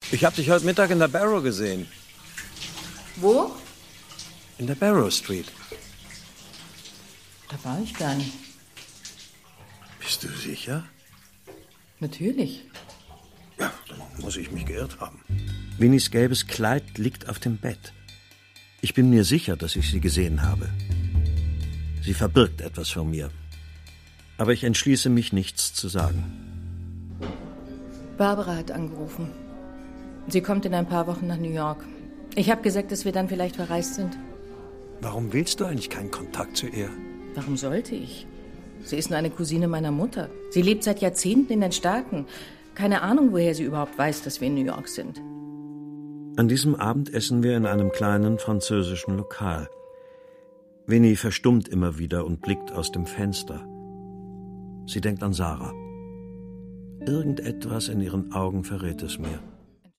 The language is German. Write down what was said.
Ich habe dich heute Mittag in der Barrow gesehen. Wo? In der Barrow Street. Da war ich gar nicht. Bist du sicher? Natürlich. Ja, dann muss ich mich geirrt haben. Winnies gelbes Kleid liegt auf dem Bett. Ich bin mir sicher, dass ich sie gesehen habe. Sie verbirgt etwas vor mir. Aber ich entschließe mich, nichts zu sagen. Barbara hat angerufen. Sie kommt in ein paar Wochen nach New York. Ich habe gesagt, dass wir dann vielleicht verreist sind. Warum willst du eigentlich keinen Kontakt zu ihr? Warum sollte ich? Sie ist nur eine Cousine meiner Mutter. Sie lebt seit Jahrzehnten in den Staaten. Keine Ahnung, woher sie überhaupt weiß, dass wir in New York sind. An diesem Abend essen wir in einem kleinen französischen Lokal. Winnie verstummt immer wieder und blickt aus dem Fenster. Sie denkt an Sarah. Irgendetwas in ihren Augen verrät es mir.